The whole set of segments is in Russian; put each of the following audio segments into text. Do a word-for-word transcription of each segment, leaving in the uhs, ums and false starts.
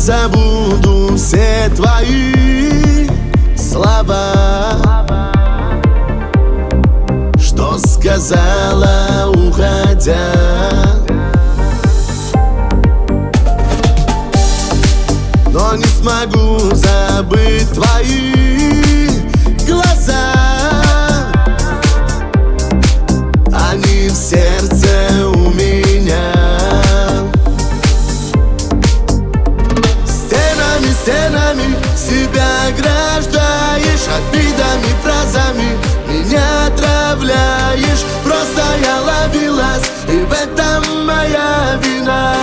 забуду все твои слова, что сказала, уходя. Но не смогу забыть твои глаза, они в сердце у меня. Стенами, стенами себя ограждаешь, обидами, фразами меня отравляешь. Просто я ловилась, и в этом моя вина.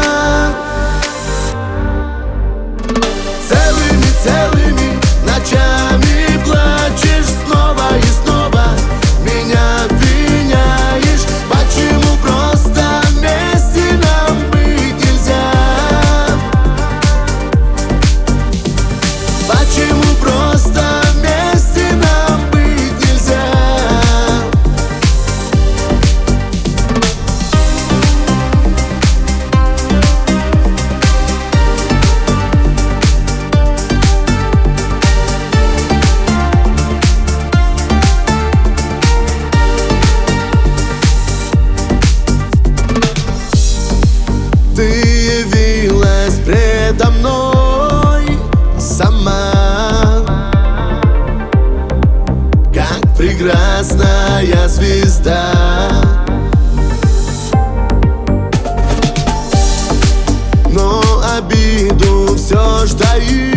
Целыми, целыми ночами плачешь, снова и снова меня обвиняешь. Почему просто вместе нам быть нельзя? Почему просто вместе нам быть нельзя? Ты явилась предо мной сама, как прекрасная звезда. Но обиду все ж таишь.